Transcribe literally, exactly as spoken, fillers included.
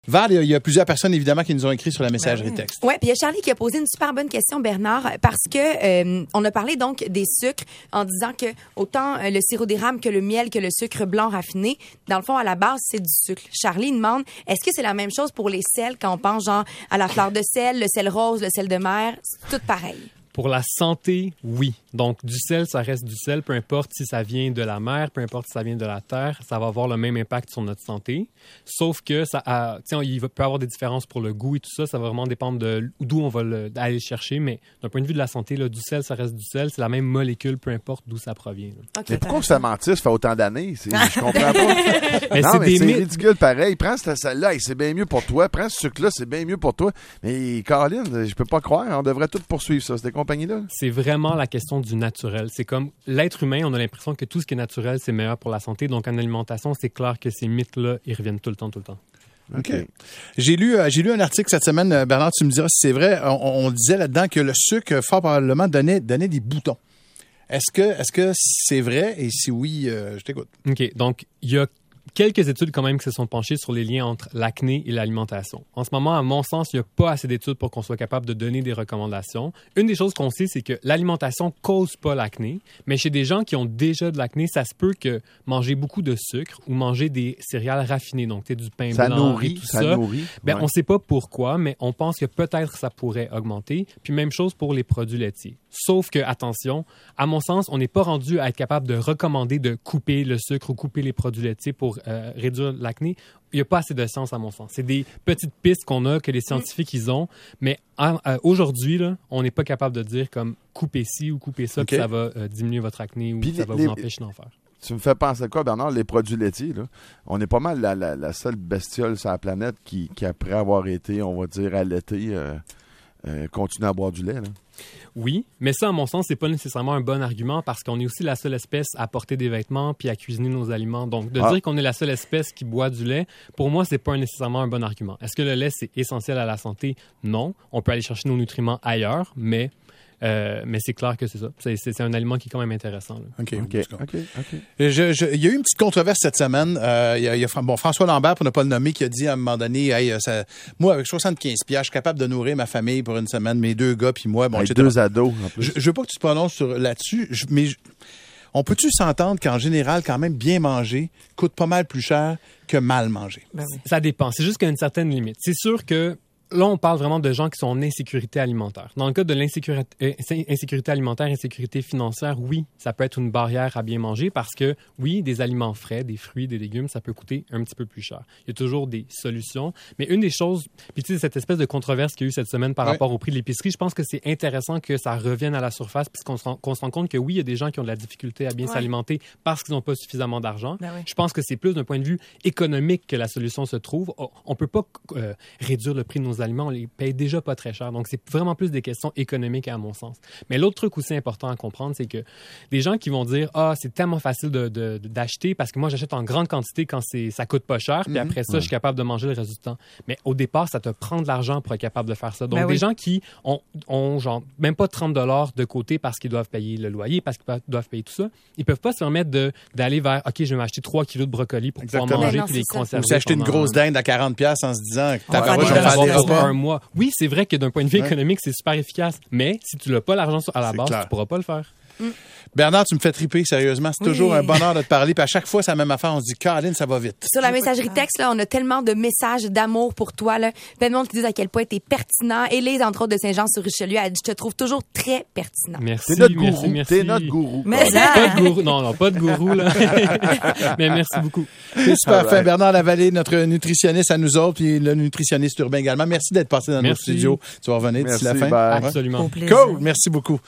Val, il y a plusieurs personnes, évidemment, qui nous ont écrit sur la messagerie ben oui. texte. Oui, puis il y a Charlie qui a posé une super bonne question, Bernard, parce que euh, on a parlé donc des sucres en disant que autant euh, le sirop d'érable que le miel que le sucre blanc raffiné, dans le fond, à la base, c'est du sucre. Charlie demande, est-ce que c'est la même chose pour les sels quand on pense genre à la fleur de sel, le sel rose, le sel de mer, c'est tout pareil? Pour la santé, oui. Donc, du sel, ça reste du sel, peu importe si ça vient de la mer, peu importe si ça vient de la terre, ça va avoir le même impact sur notre santé. Sauf que ça a, il peut y avoir des différences pour le goût et tout ça. Ça va vraiment dépendre de d'où on va le, aller le chercher. Mais d'un point de vue de la santé, là, du sel, ça reste du sel. C'est la même molécule, peu importe d'où ça provient. Okay, mais pourquoi ça mentit? Ça fait autant d'années. C'est, je comprends pas. mais non, c'est mais des c'est mythes. ridicule pareil. Prends cette sel-là, c'est bien mieux pour toi. Prends ce sucre-là, c'est bien mieux pour toi. Mais Caroline, je peux pas croire. On devrait tout poursuivre ça, ces compagnies-là. C'est vraiment la question du naturel. C'est comme l'être humain, on a l'impression que tout ce qui est naturel, c'est meilleur pour la santé. Donc, en alimentation, c'est clair que ces mythes-là, ils reviennent tout le temps, tout le temps. OK. J'ai lu, euh, j'ai lu un article cette semaine, Bernard, tu me diras si c'est vrai. On, on disait là-dedans que le sucre, fort probablement, donnait, donnait des boutons. Est-ce que, est-ce que c'est vrai? Et si oui, euh, je t'écoute. OK. Donc, il y a quelques études quand même qui se sont penchées sur les liens entre l'acné et l'alimentation. En ce moment, à mon sens, il n'y a pas assez d'études pour qu'on soit capable de donner des recommandations. Une des choses qu'on sait, c'est que l'alimentation cause pas l'acné, mais chez des gens qui ont déjà de l'acné, ça se peut que manger beaucoup de sucre ou manger des céréales raffinées, donc du pain ça blanc nourrit, et tout ça, ça, nourrit, ben, ouais. on ne sait pas pourquoi, mais on pense que peut-être ça pourrait augmenter. Puis même chose pour les produits laitiers. Sauf que, attention, à mon sens, on n'est pas rendu à être capable de recommander de couper le sucre ou couper les produits laitiers pour euh, réduire l'acné. Il n'y a pas assez de science, à mon sens. C'est des petites pistes qu'on a, que les scientifiques, ils ont. Mais à, à, aujourd'hui, là, on n'est pas capable de dire comme couper ci ou couper ça, okay. que ça va euh, diminuer votre acné ou Puis ça va les, vous empêcher d'en faire. Tu me fais penser à quoi, Bernard? Les produits laitiers, là. On est pas mal la, la, la seule bestiole sur la planète qui, qui après avoir été, on va dire, allaitée, euh, euh, continue à boire du lait, là. Oui, mais ça, à mon sens, c'est pas nécessairement un bon argument parce qu'on est aussi la seule espèce à porter des vêtements puis à cuisiner nos aliments. Donc, de ah. dire qu'on est la seule espèce qui boit du lait, pour moi, c'est pas nécessairement un bon argument. Est-ce que le lait, c'est essentiel à la santé? Non. On peut aller chercher nos nutriments ailleurs, mais... Euh, mais c'est clair que c'est ça. C'est, c'est, c'est un aliment qui est quand même intéressant. Là. OK. OK. OK. okay. Je, je, il y a eu une petite controverse cette semaine. Euh, il y a, il y a bon, François Lambert, pour ne pas le nommer, qui a dit à un moment donné, hey, ça, moi, avec soixante-quinze piastres, je suis capable de nourrir ma famille pour une semaine, mes deux gars, puis moi. Bon, avec deux ados, en plus. Je, je veux pas que tu te prononces sur, là-dessus, je, mais je, on peut-tu s'entendre qu'en général, quand même, bien manger coûte pas mal plus cher que mal manger? Ben oui. Ça dépend. C'est juste qu'il y a une certaine limite. C'est sûr que là, on parle vraiment de gens qui sont en insécurité alimentaire. Dans le cas de l'insécurité euh, insécurité alimentaire, insécurité financière, oui, ça peut être une barrière à bien manger parce que, oui, des aliments frais, des fruits, des légumes, ça peut coûter un petit peu plus cher. Il y a toujours des solutions. Mais une des choses, puis tu sais, cette espèce de controverse qu'il y a eu cette semaine par ouais. rapport au prix de l'épicerie, je pense que c'est intéressant que ça revienne à la surface puisqu'on se rend, qu'on se rend compte que, oui, il y a des gens qui ont de la difficulté à bien ouais. s'alimenter parce qu'ils n'ont pas suffisamment d'argent. Ben oui. Je pense que c'est plus d'un point de vue économique que la solution se trouve. On ne peut pas euh, réduire le prix de nos aliments, on les paye déjà pas très cher. Donc, c'est vraiment plus des questions économiques à mon sens. Mais l'autre truc aussi important à comprendre, c'est que des gens qui vont dire « Ah, c'est tellement facile de, de, d'acheter parce que moi, j'achète en grande quantité quand c'est, ça coûte pas cher, puis mm-hmm. après ça, ouais. je suis capable de manger le reste du temps. » Mais au départ, ça te prend de l'argent pour être capable de faire ça. Donc, ben des oui. gens qui ont, ont genre même pas trente dollars de côté parce qu'ils doivent payer le loyer, parce qu'ils doivent payer tout ça, ils peuvent pas se permettre de, d'aller vers « OK, je vais m'acheter trois kilos de brocolis pour Exactement. pouvoir manger non, puis les ça. conserver. » Ou s'acheter une grosse dinde à quarante piastres en se disant « T'as ouais, je vais faire pour un mois. » Oui, c'est vrai que d'un point de vue ouais. économique, c'est super efficace. Mais si tu n'as pas l'argent à la c'est base, clair. tu ne pourras pas le faire. Mm. Bernard, tu me fais triper, sérieusement. C'est oui. toujours un bonheur de te parler. Puis à chaque fois, c'est la même affaire. On se dit, Caroline, ça va vite. Sur la messagerie texte, là, on a tellement de messages d'amour pour toi. Là. Plein de monde qui disent à quel point tu es pertinent. Élise, entre autres, de Saint-Jean-sur-Richelieu, elle dit, je te trouve toujours très pertinent. Merci, T'es notre merci, gourou. merci. T'es notre gourou. Mais pas de gourou. Non, non, pas de gourou, là. Mais merci beaucoup. C'est super fin. Bernard Lavallée, notre nutritionniste à nous autres, puis le nutritionniste urbain également. Merci d'être passé dans merci. nos studios. Tu vas revenir d'ici la fin. Bye. Absolument. Cool. Merci beaucoup.